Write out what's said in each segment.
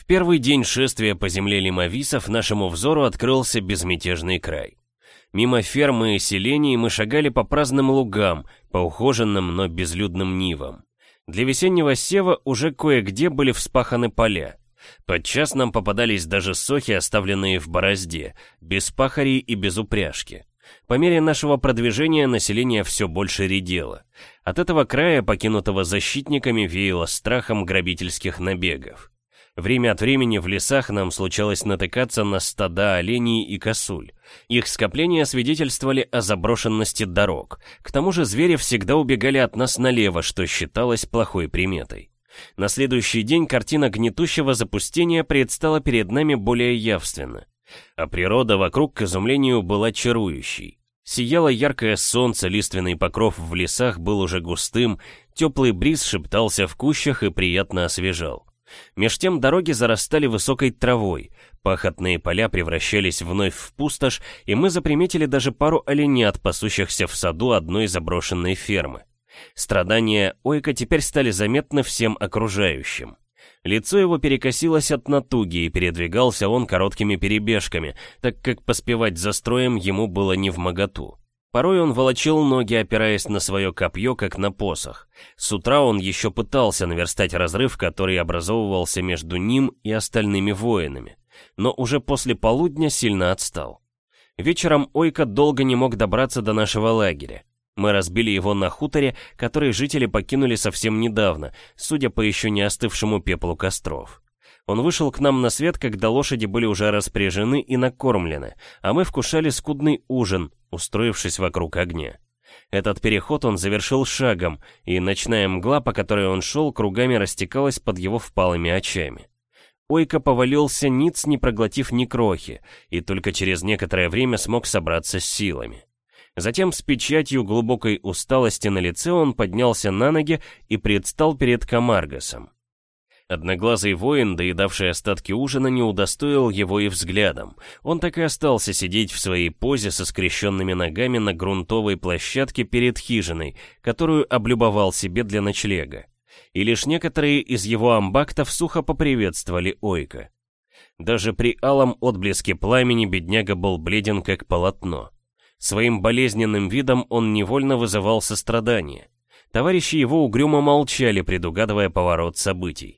В первый день шествия по земле лимовисов нашему взору открылся безмятежный край. Мимо фермы и селений мы шагали по праздным лугам, по ухоженным, но безлюдным нивам. Для весеннего сева уже кое-где были вспаханы поля. Подчас нам попадались даже сохи, оставленные в борозде, без пахарей и без упряжки. По мере нашего продвижения население все больше редело. От этого края, покинутого защитниками, веяло страхом грабительских набегов. Время от времени в лесах нам случалось натыкаться на стада оленей и косуль. Их скопления свидетельствовали о заброшенности дорог. К тому же звери всегда убегали от нас налево, что считалось плохой приметой. На следующий день картина гнетущего запустения предстала перед нами более явственно. А природа вокруг, к изумлению, была чарующей. Сияло яркое солнце, лиственный покров в лесах был уже густым, теплый бриз шептался в кущах и приятно освежал. Меж тем дороги зарастали высокой травой, пахотные поля превращались вновь в пустошь, и мы заприметили даже пару оленят, пасущихся в саду одной заброшенной фермы. Страдания Ойка теперь стали заметны всем окружающим. Лицо его перекосилось от натуги, и передвигался он короткими перебежками, так как поспевать за строем ему было невмоготу. Порой он волочил ноги, опираясь на свое копье, как на посох. С утра он еще пытался наверстать разрыв, который образовывался между ним и остальными воинами, но уже после полудня сильно отстал. Вечером Ойка долго не мог добраться до нашего лагеря. Мы разбили его на хуторе, который жители покинули совсем недавно, судя по еще не остывшему пеплу костров. Он вышел к нам на свет, когда лошади были уже распряжены и накормлены, а мы вкушали скудный ужин, устроившись вокруг огня. Этот переход он завершил шагом, и ночная мгла, по которой он шел, кругами растекалась под его впалыми очами. Ойка повалился ниц, не проглотив ни крохи, и только через некоторое время смог собраться с силами. Затем с печатью глубокой усталости на лице он поднялся на ноги и предстал перед Камаргасом. Одноглазый воин, доедавший остатки ужина, не удостоил его и взглядом. Он так и остался сидеть в своей позе со скрещенными ногами на грунтовой площадке перед хижиной, которую облюбовал себе для ночлега. И лишь некоторые из его амбактов сухо поприветствовали Ойка. Даже при алом отблеске пламени бедняга был бледен как полотно. Своим болезненным видом он невольно вызывал сострадание. Товарищи его угрюмо молчали, предугадывая поворот событий.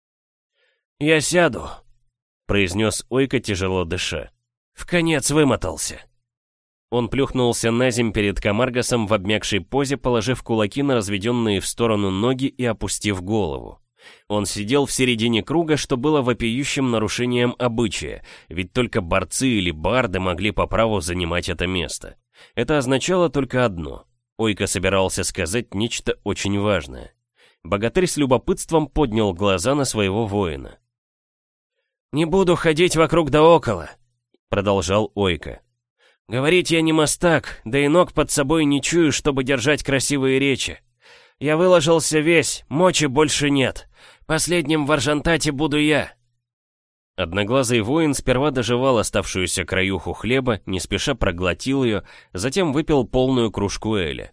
«Я сяду», — произнес Ойка, тяжело дыша. «Вконец вымотался». Он плюхнулся на земь перед Камаргасом в обмякшей позе, положив кулаки на разведенные в сторону ноги и опустив голову. Он сидел в середине круга, что было вопиющим нарушением обычая, ведь только борцы или барды могли по праву занимать это место. Это означало только одно. Ойка собирался сказать нечто очень важное. Богатырь с любопытством поднял глаза на своего воина. «Не буду ходить вокруг да около», — продолжал Ойка. «Говорить я не мастак, да и ног под собой не чую, чтобы держать красивые речи. Я выложился весь, мочи больше нет. Последним в Аржантате буду я». Одноглазый воин сперва дожевал оставшуюся краюху хлеба, не спеша проглотил ее, затем выпил полную кружку эля.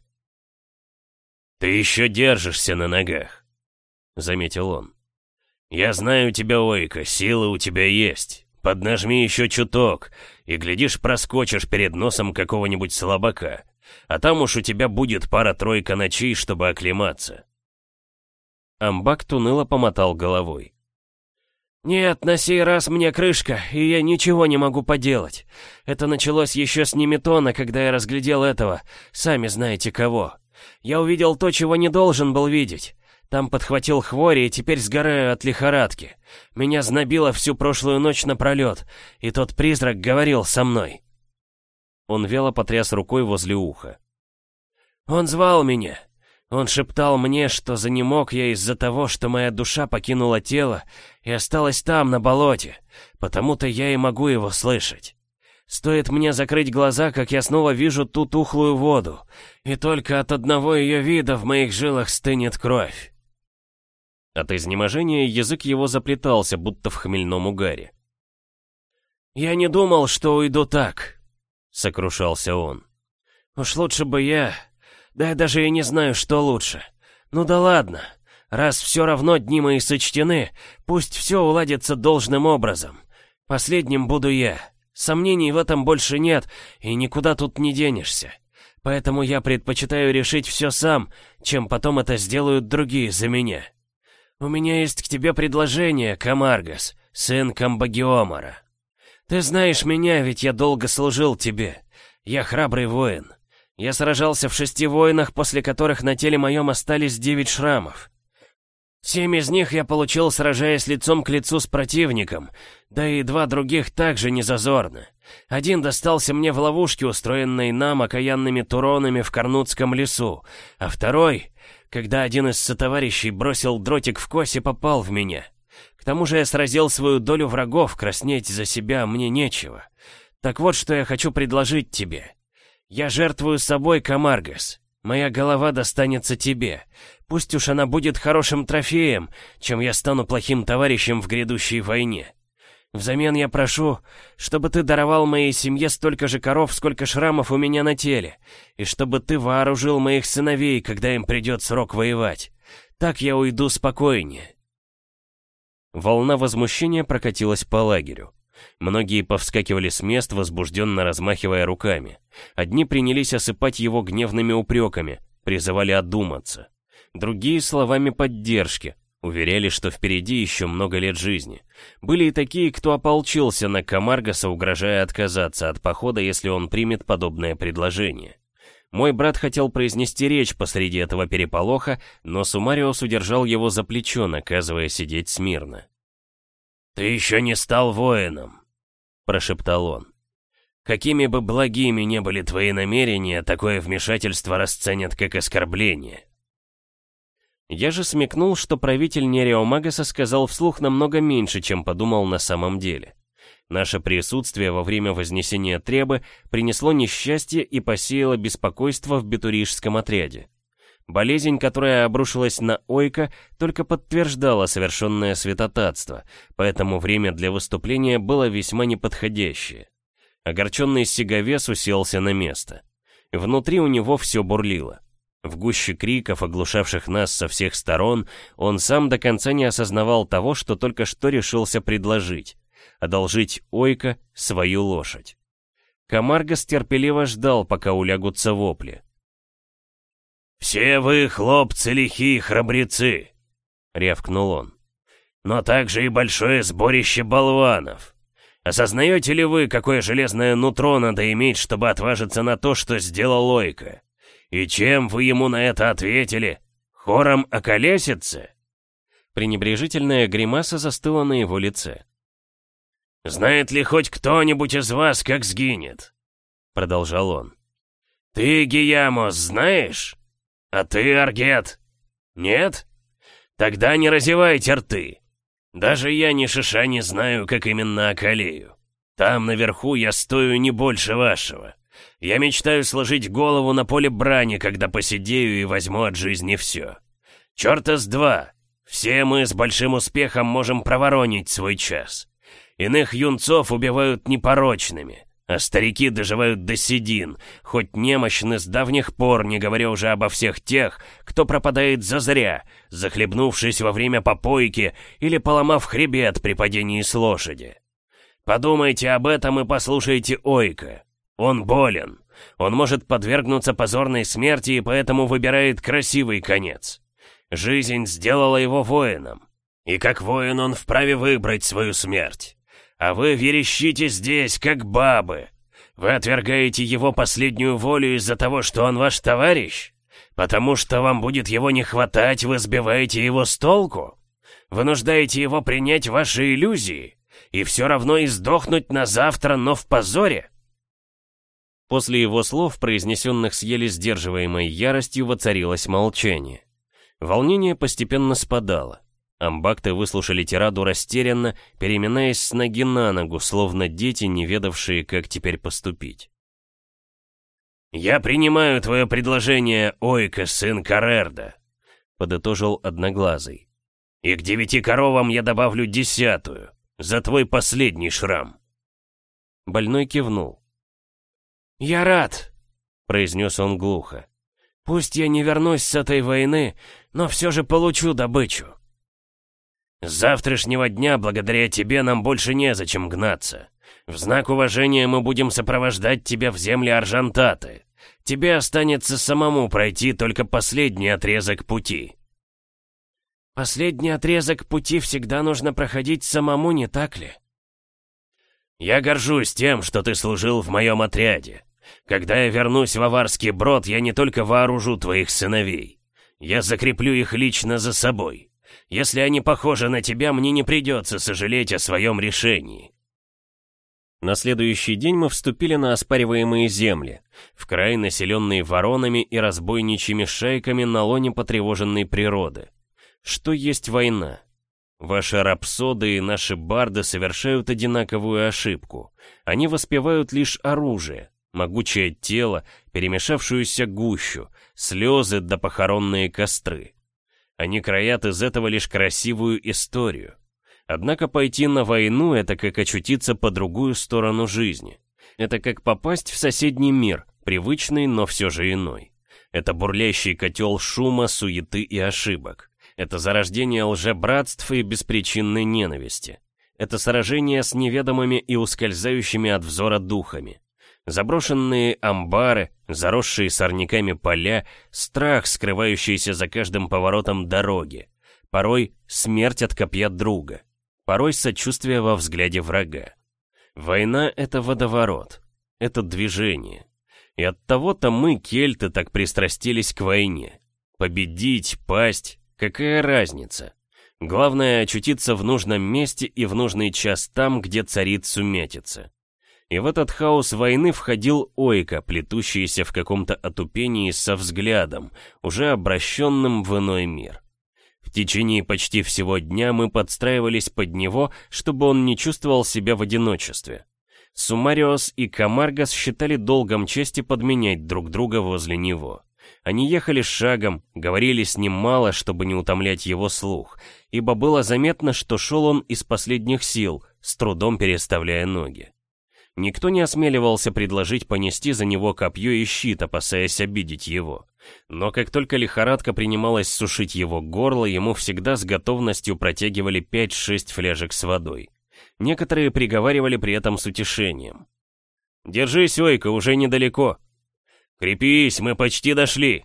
«Ты еще держишься на ногах», — заметил он. «Я знаю тебя, Ойка, силы у тебя есть. Поднажми еще чуток, и, глядишь, проскочишь перед носом какого-нибудь слабака. А там уж у тебя будет пара-тройка ночей, чтобы оклематься». Амбакт уныло помотал головой. «Нет, на сей раз мне крышка, и я ничего не могу поделать. Это началось еще с Неметона, когда я разглядел этого, сами знаете кого. Я увидел то, чего не должен был видеть. Там подхватил хвори и теперь сгораю от лихорадки. Меня знобило всю прошлую ночь напролет, и тот призрак говорил со мной». Он вяло потряс рукой возле уха. «Он звал меня. Он шептал мне, что занемог я из-за того, что моя душа покинула тело и осталась там, на болоте, потому-то я и могу его слышать. Стоит мне закрыть глаза, как я снова вижу ту тухлую воду, и только от одного ее вида в моих жилах стынет кровь». От изнеможения язык его заплетался, будто в хмельном угаре. «Я не думал, что уйду так», — сокрушался он. «Уж лучше бы я... Да я даже и не знаю, что лучше. Ну да ладно. Раз все равно дни мои сочтены, пусть все уладится должным образом. Последним буду я. Сомнений в этом больше нет, и никуда тут не денешься. Поэтому я предпочитаю решить все сам, чем потом это сделают другие за меня. У меня есть к тебе предложение, Камаргас, сын Камбагиомара. Ты знаешь меня, ведь я долго служил тебе. Я храбрый воин. Я сражался в 6 войнах, после которых на теле моем остались 9 шрамов. 7 из них я получил, сражаясь лицом к лицу с противником, да и 2 других также незазорно. Один достался мне в ловушке, устроенной нам окаянными туронами в Карнутском лесу, а второй, когда один из сотоварищей бросил дротик в кость и попал в меня. К тому же я сразил свою долю врагов, краснеть за себя мне нечего. Так вот, что я хочу предложить тебе. Я жертвую собой, Камаргас. Моя голова достанется тебе. Пусть уж она будет хорошим трофеем, чем я стану плохим товарищем в грядущей войне. Взамен я прошу, чтобы ты даровал моей семье столько же коров, сколько шрамов у меня на теле, и чтобы ты вооружил моих сыновей, когда им придет срок воевать. Так я уйду спокойнее». Волна возмущения прокатилась по лагерю. Многие повскакивали с мест, возбужденно размахивая руками. Одни принялись осыпать его гневными упреками, призывали одуматься. Другие — словами поддержки, уверяли, что впереди еще много лет жизни. Были и такие, кто ополчился на Камаргаса, угрожая отказаться от похода, если он примет подобное предложение. Мой брат хотел произнести речь посреди этого переполоха, но Сумариус удержал его за плечо, наказывая сидеть смирно. «Ты еще не стал воином», — прошептал он. «Какими бы благими ни были твои намерения, такое вмешательство расценят как оскорбление». Я же смекнул, что правитель Нереомагаса сказал вслух намного меньше, чем подумал на самом деле. Наше присутствие во время вознесения Требы принесло несчастье и посеяло беспокойство в бетурижском отряде. Болезнь, которая обрушилась на Ойка, только подтверждала совершенное святотатство, поэтому время для выступления было весьма неподходящее. Огорченный Сиговес уселся на место. Внутри у него все бурлило. В гуще криков, оглушавших нас со всех сторон, он сам до конца не осознавал того, что только что решился предложить — одолжить Ойка свою лошадь. Камаргас терпеливо ждал, пока улягутся вопли. «Все вы, хлопцы, лихие храбрецы!» — рявкнул он. «Но также и большое сборище болванов. Осознаете ли вы, какое железное нутро надо иметь, чтобы отважиться на то, что сделал Ойка? И чем вы ему на это ответили? Хором околесице?» Пренебрежительная гримаса застыла на его лице. «Знает ли хоть кто-нибудь из вас, как сгинет?» — продолжал он. «Ты, Гиямос, знаешь? А ты, Аргет? Нет? Тогда не разевайте рты. Даже я ни шиша не знаю, как именно околею. Там наверху я стою не больше вашего. Я мечтаю сложить голову на поле брани, когда посидею и возьму от жизни все. Чёрта с два. Все мы с большим успехом можем проворонить свой час. Иных юнцов убивают непорочными, а старики доживают до седин, хоть немощны с давних пор, не говоря уже обо всех тех, кто пропадает зазря, захлебнувшись во время попойки или поломав хребет при падении с лошади. Подумайте об этом и послушайте Ойка. Он болен, он может подвергнуться позорной смерти и поэтому выбирает красивый конец. Жизнь сделала его воином, и как воин он вправе выбрать свою смерть. А вы верещите здесь, как бабы. Вы отвергаете его последнюю волю из-за того, что он ваш товарищ? Потому что вам будет его не хватать, вы сбиваете его с толку? Вынуждаете его принять ваши иллюзии? И все равно и сдохнуть на завтра, но в позоре?» После его слов, произнесенных с еле сдерживаемой яростью, воцарилось молчание. Волнение постепенно спадало. Амбакты выслушали тираду растерянно, переминаясь с ноги на ногу, словно дети, не ведавшие, как теперь поступить. «Я принимаю твое предложение, Ойка, сын Карерда», — подытожил Одноглазый. «И к 9 коровам я добавлю 10-ю, за твой последний шрам». Больной кивнул. «Я рад», — произнес он глухо. Пусть я не вернусь с этой войны, но все же получу добычу. С завтрашнего дня, благодаря тебе, нам больше незачем гнаться. В знак уважения мы будем сопровождать тебя в земли Аржантаты. Тебе останется самому пройти только последний отрезок пути. Последний отрезок пути всегда нужно проходить самому, не так ли? Я горжусь тем, что ты служил в моем отряде. Когда я вернусь в Аварский Брод, я не только вооружу твоих сыновей. Я закреплю их лично за собой. Если они похожи на тебя, мне не придется сожалеть о своем решении. На следующий день мы вступили на оспариваемые земли, в край, населенный воронами и разбойничьими шайками на лоне потревоженной природы. Что есть война? Ваши рапсоды и наши барды совершают одинаковую ошибку. Они воспевают лишь оружие, могучее тело, перемешавшуюся гущу, слезы да похоронные костры. Они краят из этого лишь красивую историю. Однако пойти на войну — это как очутиться по другую сторону жизни. Это как попасть в соседний мир, привычный, но все же иной. Это бурлящий котел шума, суеты и ошибок. Это зарождение лжебратств и беспричинной ненависти. Это сражение с неведомыми и ускользающими от взора духами. Заброшенные амбары, заросшие сорняками поля, страх, скрывающийся за каждым поворотом дороги. Порой смерть от копья друга. Порой сочувствие во взгляде врага. Война — это водоворот. Это движение. И оттого-то мы, кельты, так пристрастились к войне. Победить, пасть — какая разница? Главное — очутиться в нужном месте и в нужный час там, где царит сумятица. И в этот хаос войны входил Ойка, плетущийся в каком-то отупении со взглядом, уже обращенным в иной мир. В течение почти всего дня мы подстраивались под него, чтобы он не чувствовал себя в одиночестве. Сумариос и Камаргас считали долгом чести подменять друг друга возле него. Они ехали шагом, говорили с ним мало, чтобы не утомлять его слух, ибо было заметно, что шел он из последних сил, с трудом переставляя ноги. Никто не осмеливался предложить понести за него копье и щит, опасаясь обидеть его. Но как только лихорадка принималась сушить его горло, ему всегда с готовностью протягивали 5-6 фляжек с водой. Некоторые приговаривали при этом с утешением. «Держись, Ойка, уже недалеко!» «Крепись, мы почти дошли!»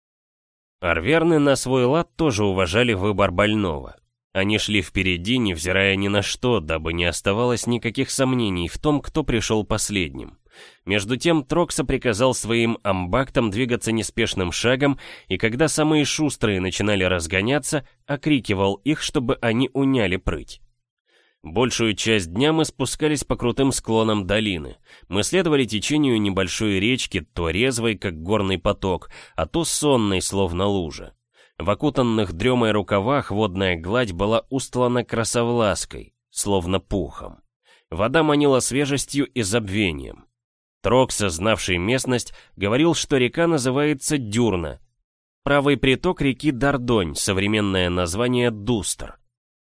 Арверны на свой лад тоже уважали выбор больного. Они шли впереди, невзирая ни на что, дабы не оставалось никаких сомнений в том, кто пришел последним. Между тем Трокса приказал своим амбактам двигаться неспешным шагом, и когда самые шустрые начинали разгоняться, окрикивал их, чтобы они уняли прыть. Большую часть дня мы спускались по крутым склонам долины. Мы следовали течению небольшой речки, то резвой, как горный поток, а то сонной, словно лужа. В окутанных дремой рукавах водная гладь была устлана красовлаской, словно пухом. Вода манила свежестью и забвением. Трокса, знавший местность, говорил, что река называется Дюрна. Правый приток реки Дардонь, современное название Дустр.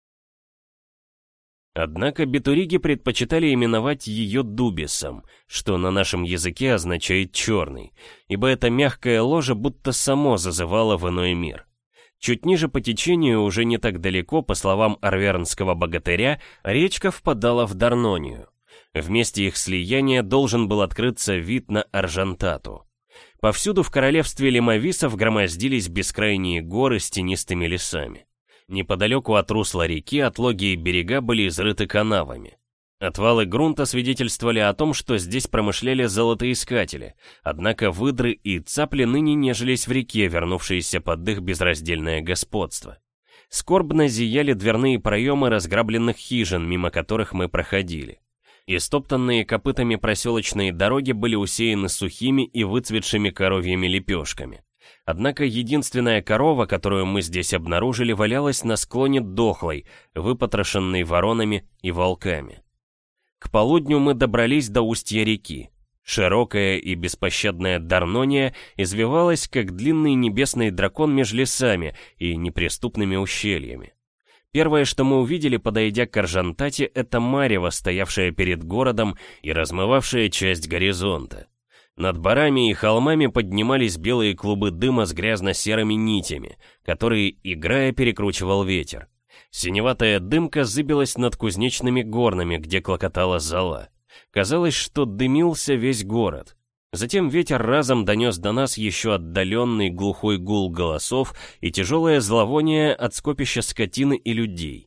Однако битуриги предпочитали именовать ее Дубисом, что на нашем языке означает «черный», ибо это мягкое ложе будто само зазывало в иной мир. Чуть ниже по течению, уже не так далеко, по словам арвернского богатыря, речка впадала в Дарнонию. В месте их слияния должен был открыться вид на Аржантату. Повсюду в королевстве лимовисов громоздились бескрайние горы с тенистыми лесами. Неподалеку от русла реки отлогие берега были изрыты канавами. Отвалы грунта свидетельствовали о том, что здесь промышляли золотоискатели, однако выдры и цапли ныне нежились в реке, вернувшиеся под их безраздельное господство. Скорбно зияли дверные проемы разграбленных хижин, мимо которых мы проходили. Истоптанные копытами проселочные дороги были усеяны сухими и выцветшими коровьими лепешками. Однако единственная корова, которую мы здесь обнаружили, валялась на склоне дохлой, выпотрошенной воронами и волками. К полудню мы добрались до устья реки. Широкая и беспощадная Дарнония извивалась, как длинный небесный дракон меж лесами и неприступными ущельями. Первое, что мы увидели, подойдя к Аржантате, это марево, стоявшее перед городом и размывавшее часть горизонта. Над барами и холмами поднимались белые клубы дыма с грязно-серыми нитями, которые, играя, перекручивал ветер. Синеватая дымка зыбилась над кузнечными горнами, где клокотала зола. Казалось, что дымился весь город. Затем ветер разом донес до нас еще отдаленный глухой гул голосов и тяжелое зловоние от скопища скотины и людей.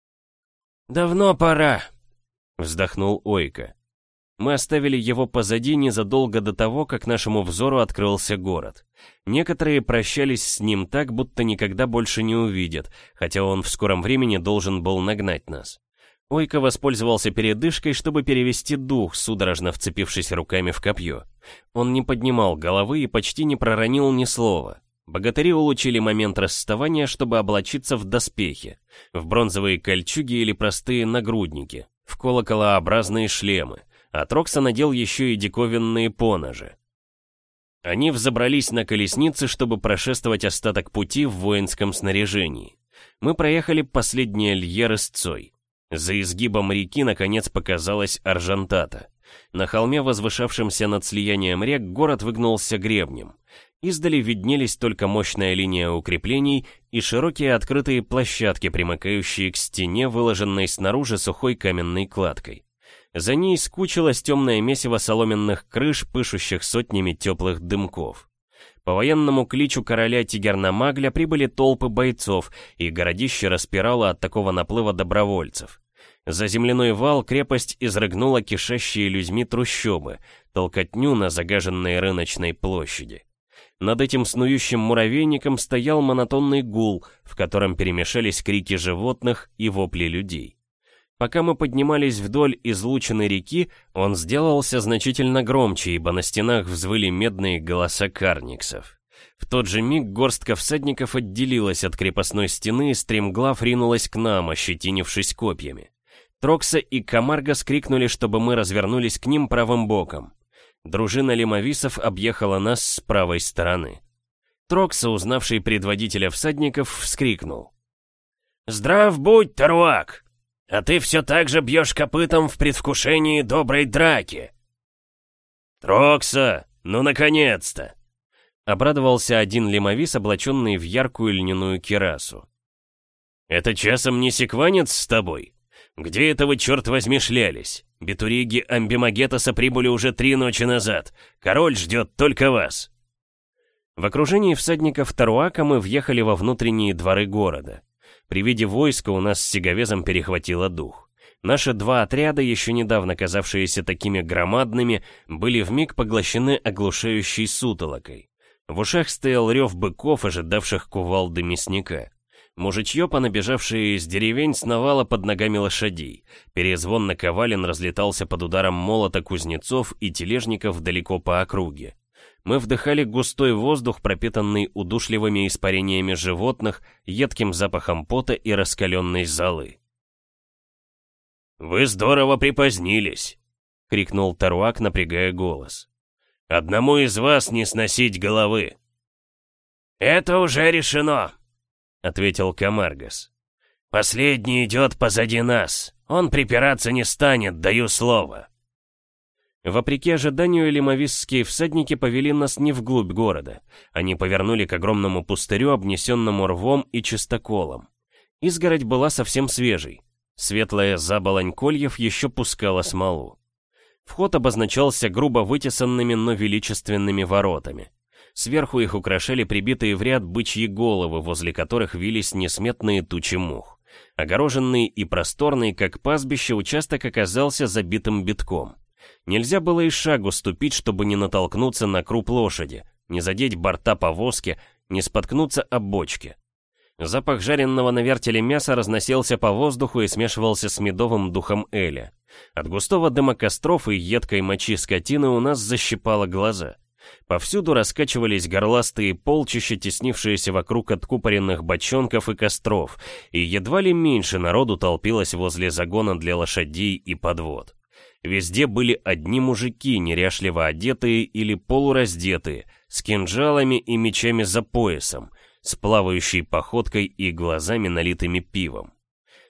«Давно пора», — вздохнул Ойко. Мы оставили его позади незадолго до того, как нашему взору открылся город. Некоторые прощались с ним так, будто никогда больше не увидят, хотя он в скором времени должен был нагнать нас. Ойко воспользовался передышкой, чтобы перевести дух, судорожно вцепившись руками в копье. Он не поднимал головы и почти не проронил ни слова. Богатыри улучили момент расставания, чтобы облачиться в доспехи, в бронзовые кольчуги или простые нагрудники, в колоколообразные шлемы, а Трокса надел еще и диковинные поножи. Они взобрались на колесницы, чтобы прошествовать остаток пути в воинском снаряжении. Мы проехали последние льеры с Цой. За изгибом реки наконец показалась Аржантата. На холме, возвышавшемся над слиянием рек, город выгнулся гребнем. Издали виднелись только мощная линия укреплений и широкие открытые площадки, примыкающие к стене, выложенной снаружи сухой каменной кладкой. За ней скучилось темное месиво соломенных крыш, пышущих сотнями теплых дымков. По военному кличу короля Тигернамагля прибыли толпы бойцов, и городище распирало от такого наплыва добровольцев. За земляной вал крепость изрыгнула кишащие людьми трущобы, толкотню на загаженной рыночной площади. Над этим снующим муравейником стоял монотонный гул, в котором перемешались крики животных и вопли людей. Пока мы поднимались вдоль излученной реки, он сделался значительно громче, ибо на стенах взвыли медные голоса карниксов. В тот же миг горстка всадников отделилась от крепостной стены и стремглав ринулась к нам, ощетинившись копьями. Трокса и Камарга скрикнули, чтобы мы развернулись к ним правым боком. Дружина лимовисов объехала нас с правой стороны. Трокса, узнавший предводителя всадников, вскрикнул: «Здрав будь, Таруак! А ты все так же бьешь копытом в предвкушении доброй драки!» «Трокса, ну наконец-то!» Обрадовался один лимовис, облаченный в яркую льняную кирасу. «Это часом не секванец с тобой? Где это вы, черт возьми, шлялись? Битуриги Амбимагетаса прибыли уже 3 ночи назад. Король ждет только вас!» В окружении всадников Таруака мы въехали во внутренние дворы города. При виде войска у нас с Сиговезом перехватило дух. Наши 2 отряда, еще недавно казавшиеся такими громадными, были вмиг поглощены оглушающей сутолокой. В ушах стоял рев быков, ожидавших кувалды мясника. Мужичье, понабежавшее из деревень, сновало под ногами лошадей. Перезвон наковален разлетался под ударом молота кузнецов и тележников далеко по округе. Мы вдыхали густой воздух, пропитанный удушливыми испарениями животных, едким запахом пота и раскаленной золы. «Вы здорово припозднились!» — крикнул Таруак, напрягая голос. «Одному из вас не сносить головы!» «Это уже решено!» — ответил Камаргас. «Последний идет позади нас. Он припираться не станет, даю слово». Вопреки ожиданию, лимовисские всадники повели нас не вглубь города. Они повернули к огромному пустырю, обнесенному рвом и чистоколом. Изгородь была совсем свежей. Светлая заболонь кольев еще пускала смолу. Вход обозначался грубо вытесанными, но величественными воротами. Сверху их украшали прибитые в ряд бычьи головы, возле которых вились несметные тучи мух. Огороженный и просторный, как пастбище, участок оказался забитым битком. Нельзя было и шагу ступить, чтобы не натолкнуться на круп лошади, не задеть борта повозки, не споткнуться об бочке. Запах жареного на вертеле мяса разносился по воздуху и смешивался с медовым духом эля. От густого дыма костров и едкой мочи скотины у нас защипало глаза. Повсюду раскачивались горластые полчища, теснившиеся вокруг откупоренных бочонков и костров, и едва ли меньше народу толпилось возле загона для лошадей и подвод. Везде были одни мужики, неряшливо одетые или полураздетые, с кинжалами и мечами за поясом, с плавающей походкой и глазами, налитыми пивом.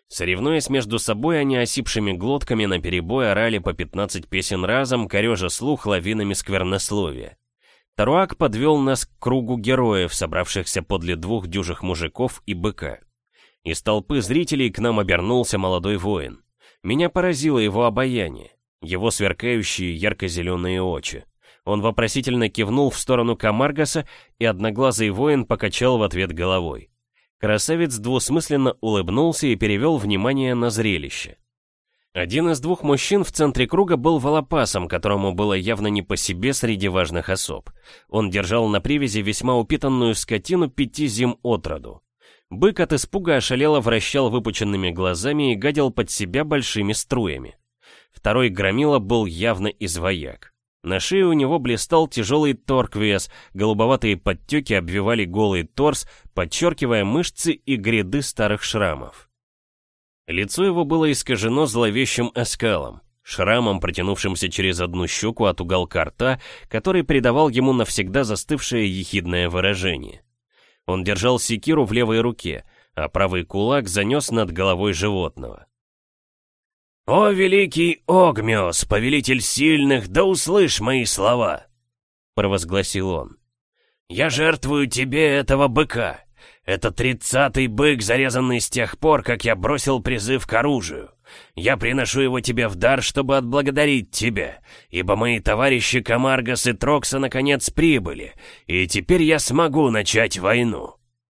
Соревнуясь между собой, они осипшими глотками наперебой орали по 15 песен разом, корежа слух лавинами сквернословия. Таруак подвел нас к кругу героев, собравшихся подле 2 дюжих мужиков и быка. Из толпы зрителей к нам обернулся молодой воин. Меня поразило его обаяние, его сверкающие ярко-зеленые очи. Он вопросительно кивнул в сторону Камаргаса, и одноглазый воин покачал в ответ головой. Красавец двусмысленно улыбнулся и перевел внимание на зрелище. Один из 2 мужчин в центре круга был волопасом, которому было явно не по себе среди важных особ. Он держал на привязи весьма упитанную скотину 5 зим от роду. Бык от испуга ошалело вращал выпученными глазами и гадил под себя большими струями. Второй громила был явно из вояк. На шее у него блистал тяжелый торквес, голубоватые подтеки обвивали голый торс, подчеркивая мышцы и гряды старых шрамов. Лицо его было искажено зловещим оскалом, шрамом, протянувшимся через одну щеку от уголка рта, который придавал ему навсегда застывшее ехидное выражение. Он держал секиру в левой руке, а правый кулак занес над головой животного. «О, великий Огмиос, повелитель сильных, да услышь мои слова!» — провозгласил он. «Я жертвую тебе этого быка. Это 30-й бык, зарезанный с тех пор, как я бросил призыв к оружию. Я приношу его тебе в дар, чтобы отблагодарить тебя, ибо мои товарищи Камаргас и Трокса наконец прибыли, и теперь я смогу начать войну».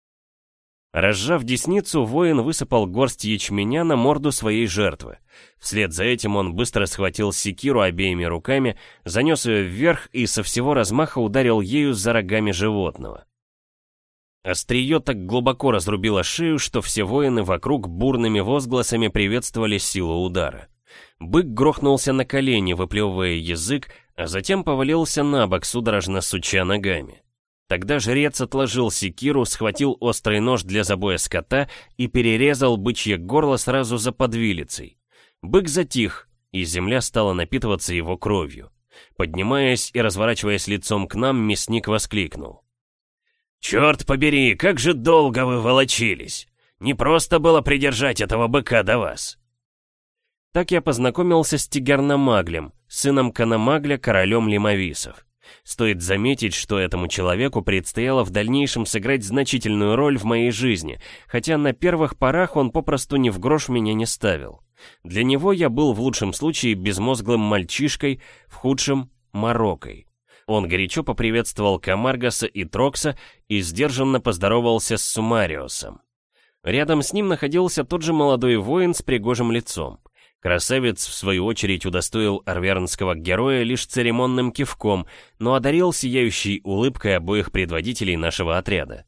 Разжав десницу, воин высыпал горсть ячменя на морду своей жертвы. Вслед за этим он быстро схватил секиру обеими руками, занес ее вверх и со всего размаха ударил ею за рогами животного. Острие так глубоко разрубило шею, что все воины вокруг бурными возгласами приветствовали силу удара. Бык грохнулся на колени, выплевывая язык, а затем повалился на бок, судорожно суча ногами. Тогда жрец отложил секиру, схватил острый нож для забоя скота и перерезал бычье горло сразу за подвилицей. Бык затих, и земля стала напитываться его кровью. Поднимаясь и разворачиваясь лицом к нам, мясник воскликнул: «Черт побери, как же долго вы волочились! Не просто было придержать этого быка до вас!» Так я познакомился с Тигерномаглем, сыном Канамагля, королем лимависов. Стоит заметить, что этому человеку предстояло в дальнейшем сыграть значительную роль в моей жизни, хотя на первых порах он попросту ни в грош меня не ставил. Для него я был в лучшем случае безмозглым мальчишкой, в худшем — морокой. Он горячо поприветствовал Камаргаса и Трокса и сдержанно поздоровался с Сумариосом. Рядом с ним находился тот же молодой воин с пригожим лицом. Красавец, в свою очередь, удостоил арвернского героя лишь церемонным кивком, но одарил сияющей улыбкой обоих предводителей нашего отряда.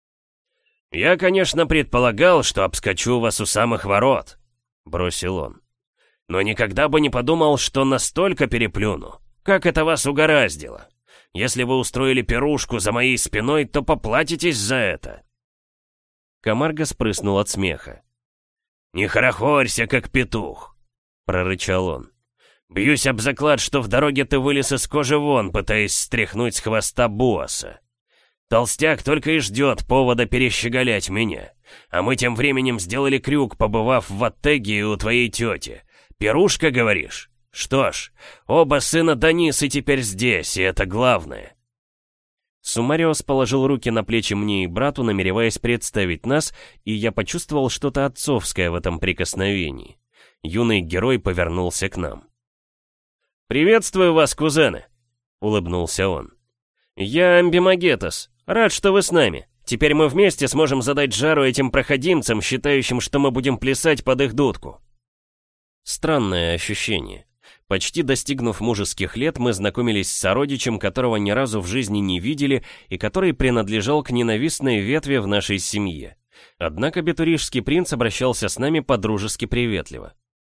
«Я, конечно, предполагал, что обскочу вас у самых ворот», — бросил он. «Но никогда бы не подумал, что настолько переплюну. Как это вас угораздило? Если вы устроили пирушку за моей спиной, то поплатитесь за это». Камаргас прыснул от смеха. «Не хорохорься, как петух», — прорычал он. «Бьюсь об заклад, что в дороге ты вылез из кожи вон, пытаясь стряхнуть с хвоста Буаса. Толстяк только и ждет повода перещеголять меня. А мы тем временем сделали крюк, побывав в Аттеге у твоей тети. Пирушка, говоришь? Что ж, оба сына Данисы теперь здесь, и это главное». Сумариос положил руки на плечи мне и брату, намереваясь представить нас, и я почувствовал что-то отцовское в этом прикосновении. Юный герой повернулся к нам. «Приветствую вас, кузены!» — улыбнулся он. «Я Амбимагетос. Рад, что вы с нами. Теперь мы вместе сможем задать жару этим проходимцам, считающим, что мы будем плясать под их дудку». Странное ощущение. Почти достигнув мужеских лет, мы знакомились с сородичем, которого ни разу в жизни не видели и который принадлежал к ненавистной ветви в нашей семье. Однако бетурижский принц обращался с нами по-дружески приветливо.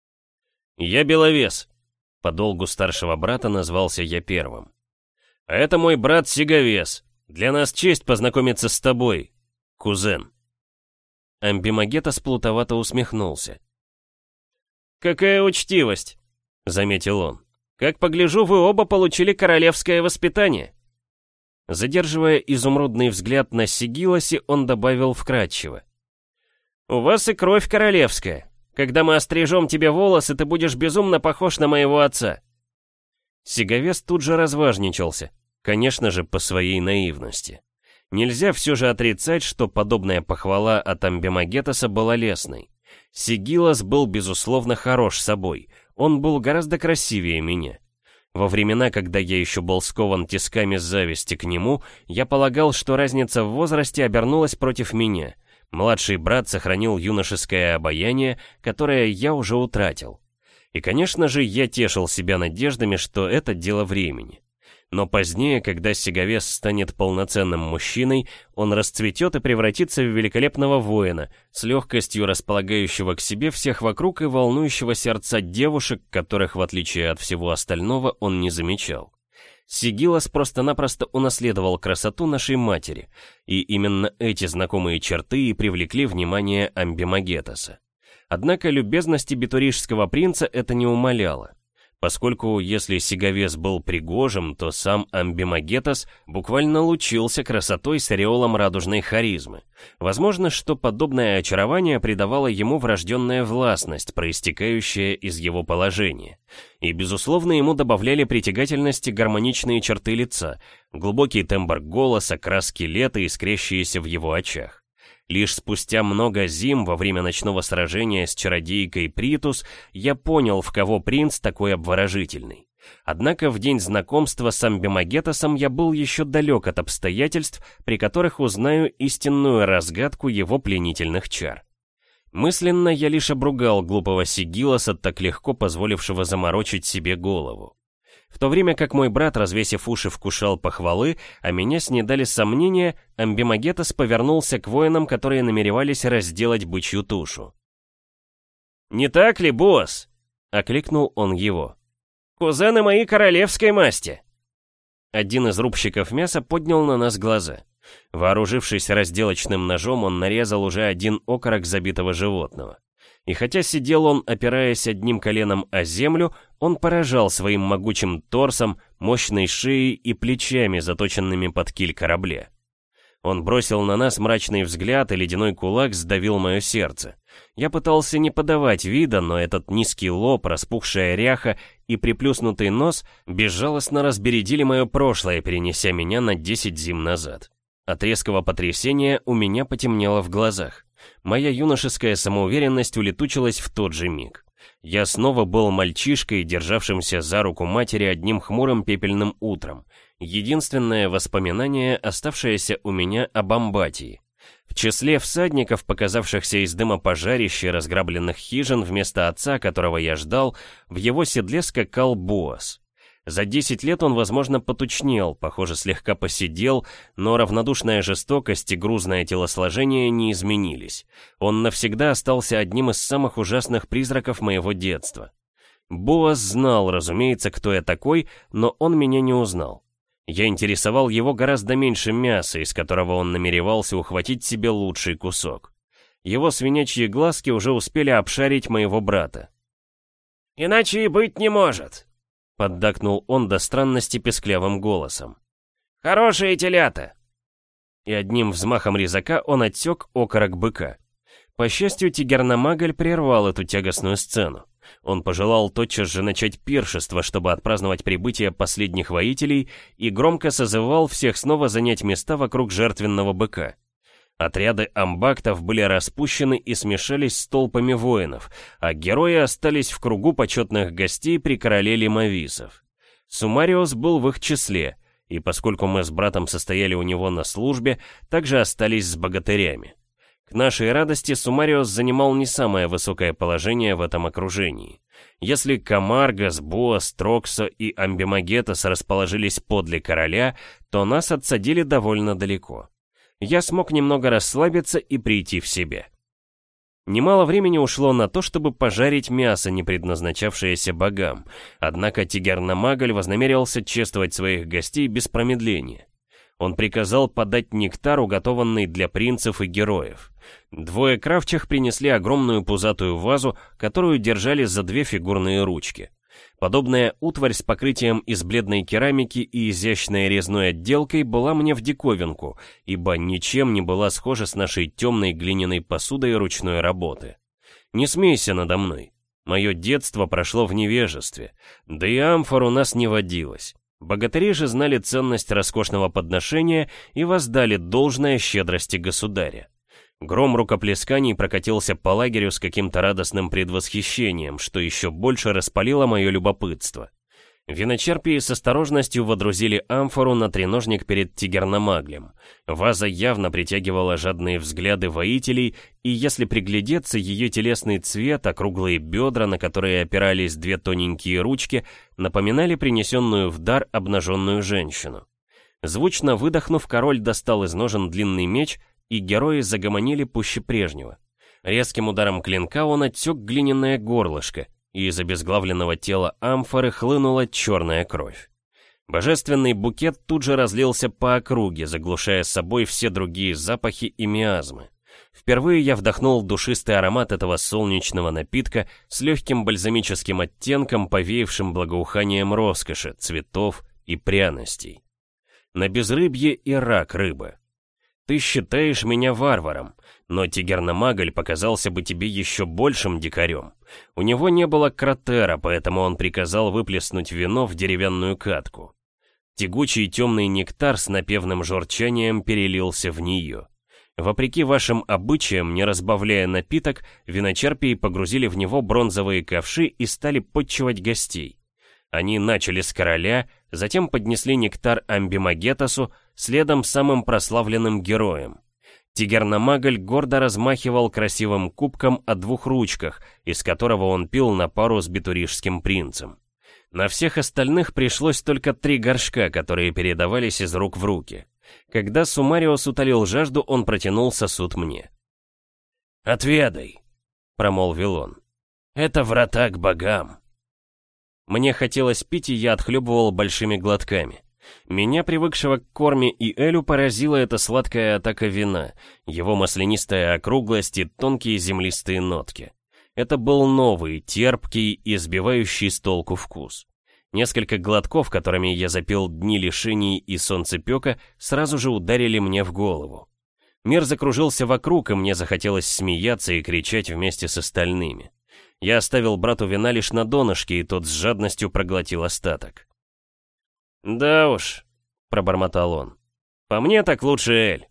«Я Беловес», — по долгу старшего брата назвался я первым. «А это мой брат Сиговес. Для нас честь познакомиться с тобой, кузен». Амбимагетос плутовато усмехнулся. «Какая учтивость!» — заметил он. «Как погляжу, вы оба получили королевское воспитание». Задерживая изумрудный взгляд на Сигилосе, он добавил вкратчиво. «У вас и кровь королевская. Когда мы острижем тебе волосы, ты будешь безумно похож на моего отца». Сиговес тут же разважничался, конечно же, по своей наивности. Нельзя все же отрицать, что подобная похвала от Амбимагетаса была лестной. Сигилас был, безусловно, хорош собой, он был гораздо красивее меня. Во времена, когда я еще был скован тисками зависти к нему, я полагал, что разница в возрасте обернулась против меня. Младший брат сохранил юношеское обаяние, которое я уже утратил. И, конечно же, я тешил себя надеждами, что это дело времени. Но позднее, когда Сиговес станет полноценным мужчиной, он расцветет и превратится в великолепного воина, с легкостью располагающего к себе всех вокруг и волнующего сердца девушек, которых, в отличие от всего остального, он не замечал. Сигилас просто-напросто унаследовал красоту нашей матери, и именно эти знакомые черты и привлекли внимание Амбимагетаса. Однако любезности битурижского принца это не умаляло. Поскольку если Сиговес был пригожим, то сам Амбимагетас буквально лучился красотой с ореолом радужной харизмы. Возможно, что подобное очарование придавало ему врожденная властность, проистекающая из его положения. И, безусловно, ему добавляли притягательности гармоничные черты лица, глубокий тембр голоса, краски лета, искрящиеся в его очах. Лишь спустя много зим во время ночного сражения с чародейкой Притус я понял, в кого принц такой обворожительный. Однако в день знакомства с Амбимагетасом я был еще далек от обстоятельств, при которых узнаю истинную разгадку его пленительных чар. Мысленно я лишь обругал глупого Сигиласа, так легко позволившего заморочить себе голову. В то время как мой брат, развесив уши, вкушал похвалы, а меня снедали сомнения, Амбимагетас повернулся к воинам, которые намеревались разделать бычью тушу. «Не так ли, босс?» — окликнул он его. «Кузены мои королевской масти!» Один из рубщиков мяса поднял на нас глаза. Вооружившись разделочным ножом, он нарезал уже один окорок забитого животного. И хотя сидел он, опираясь одним коленом о землю, он поражал своим могучим торсом, мощной шеей и плечами, заточенными под киль корабля. Он бросил на нас мрачный взгляд, и ледяной кулак сдавил мое сердце. Я пытался не подавать вида, но этот низкий лоб, распухшая ряха и приплюснутый нос безжалостно разбередили мое прошлое, перенеся меня на 10 зим назад. От резкого потрясения у меня потемнело в глазах. Моя юношеская самоуверенность улетучилась в тот же миг. Я снова был мальчишкой, державшимся за руку матери одним хмурым пепельным утром. Единственное воспоминание, оставшееся у меня об Амбатии. В числе всадников, показавшихся из дыма пожарища разграбленных хижин, вместо отца, которого я ждал, в его седле скакал Боас. За 10 лет он, возможно, потучнел, похоже, слегка посидел, но равнодушная жестокость и грузное телосложение не изменились. Он навсегда остался одним из самых ужасных призраков моего детства. Боас знал, разумеется, кто я такой, но он меня не узнал. Я интересовал его гораздо меньше мяса, из которого он намеревался ухватить себе лучший кусок. Его свинячьи глазки уже успели обшарить моего брата. «Иначе и быть не может», — поддакнул он до странности песклявым голосом. «Хорошие телята!» И одним взмахом резака он отсек окорок быка. По счастью, Тигерномаголь прервал эту тягостную сцену. Он пожелал тотчас же начать пиршество, чтобы отпраздновать прибытие последних воителей, и громко созывал всех снова занять места вокруг жертвенного быка. Отряды амбактов были распущены и смешались с толпами воинов, а герои остались в кругу почетных гостей при короле лимависов. Сумариос был в их числе, и поскольку мы с братом состояли у него на службе, также остались с богатырями. К нашей радости Сумариос занимал не самое высокое положение в этом окружении. Если Камаргас, Боас, Троксо и Амбимагетас расположились подле короля, то нас отсадили довольно далеко. Я смог немного расслабиться и прийти в себя. Немало времени ушло на то, чтобы пожарить мясо, не предназначавшееся богам, однако Тигерномаголь вознамерился чествовать своих гостей без промедления. Он приказал подать нектар, уготованный для принцев и героев. Двое кравчих принесли огромную пузатую вазу, которую держали за 2 фигурные ручки. Подобная утварь с покрытием из бледной керамики и изящной резной отделкой была мне в диковинку, ибо ничем не была схожа с нашей темной глиняной посудой ручной работы. Не смейся надо мной. Мое детство прошло в невежестве, да и амфор у нас не водилось. Богатыри же знали ценность роскошного подношения и воздали должное щедрости государя. Гром рукоплесканий прокатился по лагерю с каким-то радостным предвосхищением, что еще больше распалило мое любопытство. Виночерпии с осторожностью водрузили амфору на треножник перед Тигерномаглем. Ваза явно притягивала жадные взгляды воителей, и если приглядеться, ее телесный цвет, округлые бедра, на которые опирались две тоненькие ручки, напоминали принесенную в дар обнаженную женщину. Звучно выдохнув, король достал из ножен длинный меч, и герои загомонили пуще прежнего. Резким ударом клинка он отсек глиняное горлышко, и из обезглавленного тела амфоры хлынула черная кровь. Божественный букет тут же разлился по округе, заглушая собой все другие запахи и миазмы. Впервые я вдохнул душистый аромат этого солнечного напитка с легким бальзамическим оттенком, повеявшим благоуханием роскоши, цветов и пряностей. На безрыбье и рак рыбы. Ты считаешь меня варваром, но Тигерномагль показался бы тебе еще большим дикарем. У него не было кратера, поэтому он приказал выплеснуть вино в деревянную катку. Тягучий темный нектар с напевным журчанием перелился в нее. Вопреки вашим обычаям, не разбавляя напиток, виночерпии погрузили в него бронзовые ковши и стали подчивать гостей. Они начали с короля, затем поднесли нектар Амбимагетасу, следом самым прославленным героем. Тигерномагль гордо размахивал красивым кубком о двух ручках, из которого он пил на пару с битуришским принцем. На всех остальных пришлось только 3 горшка, которые передавались из рук в руки. Когда Сумариос утолил жажду, он протянул сосуд мне. «Отведай», — промолвил он. «Это врата к богам». Мне хотелось пить, и я отхлебывал большими глотками. Меня, привыкшего к корме и элю, поразила эта сладкая атака вина, его маслянистая округлость и тонкие землистые нотки. Это был новый, терпкий и сбивающий с толку вкус. Несколько глотков, которыми я запил дни лишений и солнцепека, сразу же ударили мне в голову. Мир закружился вокруг, и мне захотелось смеяться и кричать вместе с остальными. Я оставил брату вина лишь на донышке, и тот с жадностью проглотил остаток. «Да уж», — пробормотал он, — «по мне так лучше эль».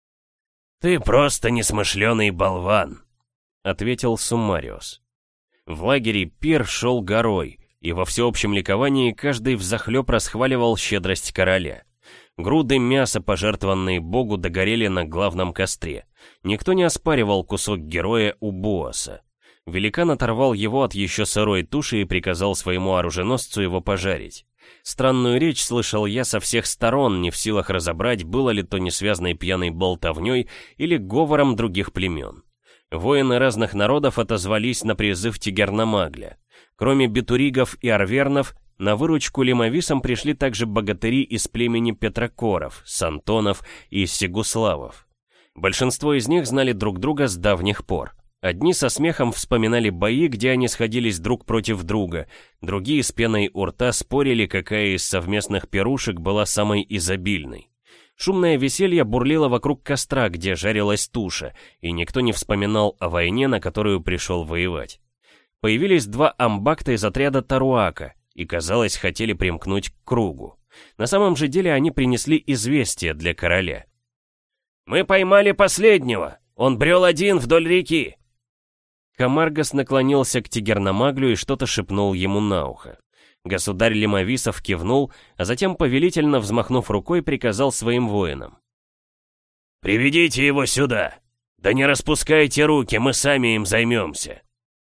«Ты просто несмышленый болван», — ответил Сумариос. В лагере пир шел горой, и во всеобщем ликовании каждый взахлеб расхваливал щедрость короля. Груды мяса, пожертвованные богу, догорели на главном костре. Никто не оспаривал кусок героя у Боаса. Великан оторвал его от еще сырой туши и приказал своему оруженосцу его пожарить. Странную речь слышал я со всех сторон, не в силах разобрать, было ли то несвязной пьяной болтовней или говором других племен. Воины разных народов отозвались на призыв Тигерномагля. Кроме битуригов и арвернов, на выручку лимовисам пришли также богатыри из племени Петрокоров, Сантонов и Сигуславов. Большинство из них знали друг друга с давних пор. Одни со смехом вспоминали бои, где они сходились друг против друга, другие с пеной у рта спорили, какая из совместных пирушек была самой изобильной. Шумное веселье бурлило вокруг костра, где жарилась туша, и никто не вспоминал о войне, на которую пришел воевать. Появились 2 амбакта из отряда Таруака, и, казалось, хотели примкнуть к кругу. На самом же деле они принесли известие для короля. «Мы поймали последнего! Он брел один вдоль реки!» Камаргас наклонился к Тигерномаглю и что-то шепнул ему на ухо. Государь Лимовисов кивнул, а затем, повелительно взмахнув рукой, приказал своим воинам. «Приведите его сюда! Да не распускайте руки, мы сами им займемся!»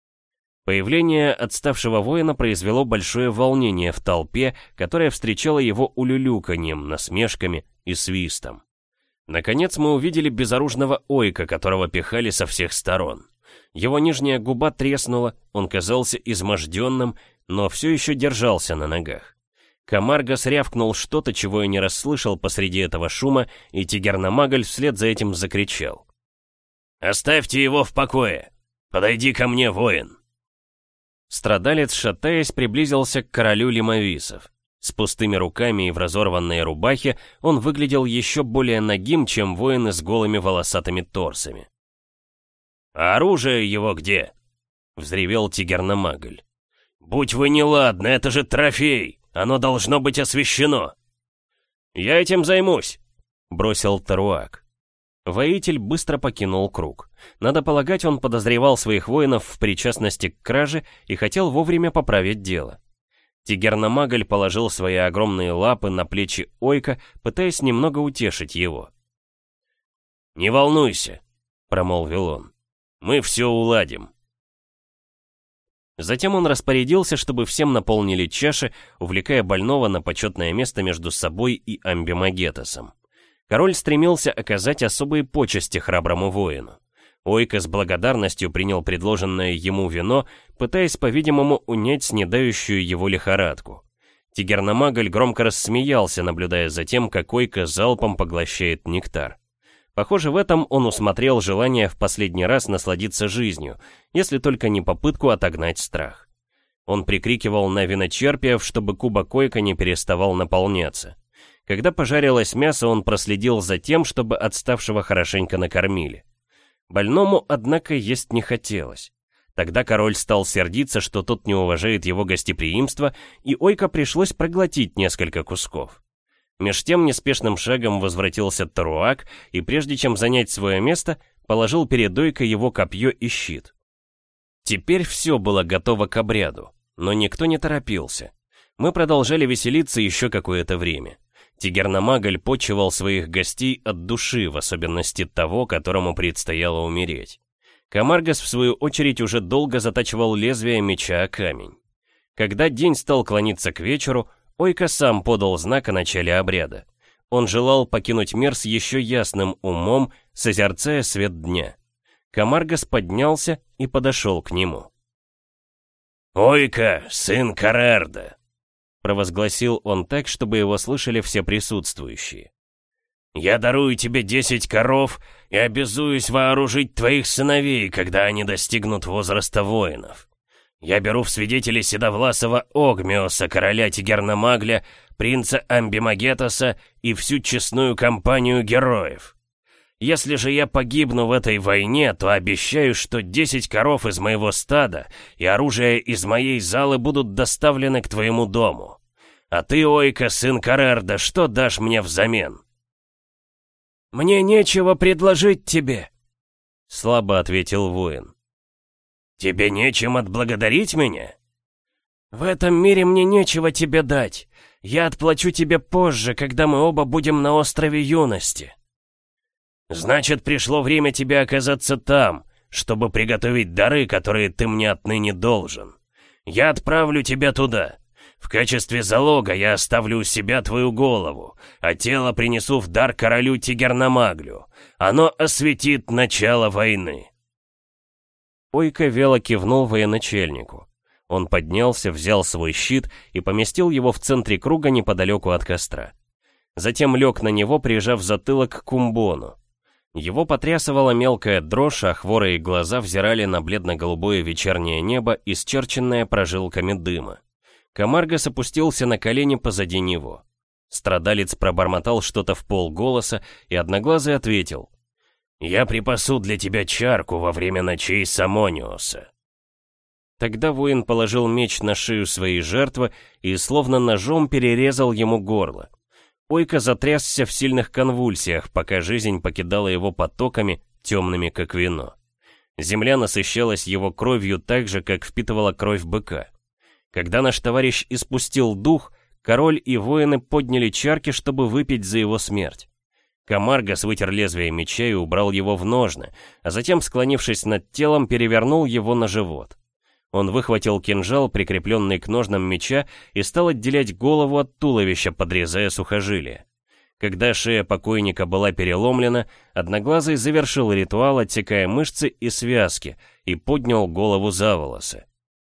Появление отставшего воина произвело большое волнение в толпе, которая встречала его улюлюканьем, насмешками и свистом. Наконец мы увидели безоружного ойка, которого пихали со всех сторон. Его нижняя губа треснула, он казался изможденным, но все еще держался на ногах. Камаргас рявкнул что-то, чего я не расслышал посреди этого шума, и Тигерномагль вслед за этим закричал. «Оставьте его в покое! Подойди ко мне, воин!» Страдалец, шатаясь, приблизился к королю Лимовисов. С пустыми руками и в разорванной рубахе он выглядел еще более нагим, чем воины с голыми волосатыми торсами. «А оружие его где?» — взревел Тигерномагль. «Будь вы неладны, это же трофей! Оно должно быть освящено!» «Я этим займусь!» — бросил Таруак. Воитель быстро покинул круг. Надо полагать, он подозревал своих воинов в причастности к краже и хотел вовремя поправить дело. Тигерномагль положил свои огромные лапы на плечи Ойка, пытаясь немного утешить его. «Не волнуйся», — промолвил он, — «мы все уладим». Затем он распорядился, чтобы всем наполнили чаши, увлекая больного на почетное место между собой и Амбимагетосом. Король стремился оказать особые почести храброму воину. Ойка с благодарностью принял предложенное ему вино, пытаясь, по-видимому, унять снедающую его лихорадку. Тигерномагль громко рассмеялся, наблюдая за тем, как Ойка залпом поглощает нектар. Похоже, в этом он усмотрел желание в последний раз насладиться жизнью, если только не попытку отогнать страх. Он прикрикивал на виночерпиев, чтобы кубок Ойка не переставал наполняться. Когда пожарилось мясо, он проследил за тем, чтобы отставшего хорошенько накормили. Больному, однако, есть не хотелось. Тогда король стал сердиться, что тот не уважает его гостеприимство, и Ойка пришлось проглотить несколько кусков. Меж тем неспешным шагом возвратился Таруак, и прежде чем занять свое место, положил перед Ойко его копье и щит. Теперь все было готово к обряду, но никто не торопился. Мы продолжали веселиться еще какое-то время. Тигерномагль почивал своих гостей от души, в особенности того, которому предстояло умереть. Камаргас, в свою очередь, уже долго затачивал лезвие меча о камень. Когда день стал клониться к вечеру, Ойко сам подал знак о начале обряда. Он желал покинуть мир с еще ясным умом, созерцая свет дня. Камаргас поднялся и подошел к нему. «Ойко, сын Карерда!» — провозгласил он так, чтобы его слышали все присутствующие. «Я дарую тебе 10 коров и обязуюсь вооружить твоих сыновей, когда они достигнут возраста воинов. Я беру в свидетели седовласого Огмиоса, короля Тигерномагля, принца Амбимагетоса и всю честную компанию героев. Если же я погибну в этой войне, то обещаю, что 10 коров из моего стада и оружие из моей залы будут доставлены к твоему дому. А ты, Ойко, сын Карерда, что дашь мне взамен?» «Мне нечего предложить тебе», — слабо ответил воин. «Тебе нечем отблагодарить меня?» «В этом мире мне нечего тебе дать. Я отплачу тебе позже, когда мы оба будем на острове Юности». «Значит, пришло время тебе оказаться там, чтобы приготовить дары, которые ты мне отныне должен. Я отправлю тебя туда. В качестве залога я оставлю у себя твою голову, а тело принесу в дар королю Тигерномаглю. Оно осветит начало войны». Ойко вяло кивнул военачальнику. Он поднялся, взял свой щит и поместил его в центре круга неподалеку от костра. Затем лег на него, прижав затылок к умбону. Его потрясывала мелкая дрожь, а хворые глаза взирали на бледно-голубое вечернее небо, исчерченное прожилками дыма. Камаргас опустился на колени позади него. Страдалец пробормотал что-то в полголоса, и Одноглазый ответил: «Я припасу для тебя чарку во время ночей Самониуса». Тогда воин положил меч на шею своей жертвы и словно ножом перерезал ему горло. Ойко затрясся в сильных конвульсиях, пока жизнь покидала его потоками, темными как вино. Земля насыщалась его кровью так же, как впитывала кровь быка. Когда наш товарищ испустил дух, король и воины подняли чарки, чтобы выпить за его смерть. Камаргас вытер лезвие меча и убрал его в ножны, а затем, склонившись над телом, перевернул его на живот. Он выхватил кинжал, прикрепленный к ножнам меча, и стал отделять голову от туловища, подрезая сухожилия. Когда шея покойника была переломлена, Одноглазый завершил ритуал, отсекая мышцы и связки, и поднял голову за волосы.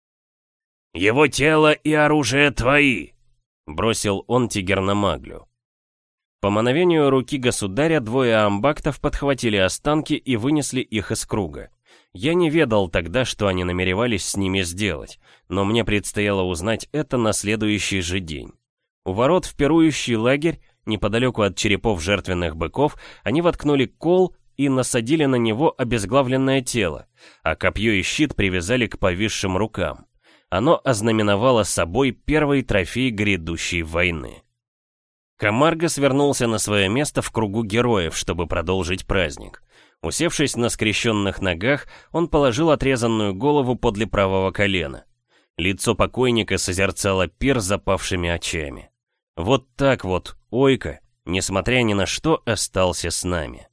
«Его тело и оружие твои!» — бросил он Тигерномаглю. По мановению руки государя двое амбактов подхватили останки и вынесли их из круга. Я не ведал тогда, что они намеревались с ними сделать, но мне предстояло узнать это на следующий же день. У ворот в пирующий лагерь, неподалеку от черепов жертвенных быков, они воткнули кол и насадили на него обезглавленное тело, а копье и щит привязали к повисшим рукам. Оно ознаменовало собой первый трофей грядущей войны. Камаргос вернулся на свое место в кругу героев, чтобы продолжить праздник. Усевшись на скрещенных ногах, он положил отрезанную голову подле правого колена. Лицо покойника созерцало пир с запавшими очами. Вот так вот Ойко, несмотря ни на что, остался с нами.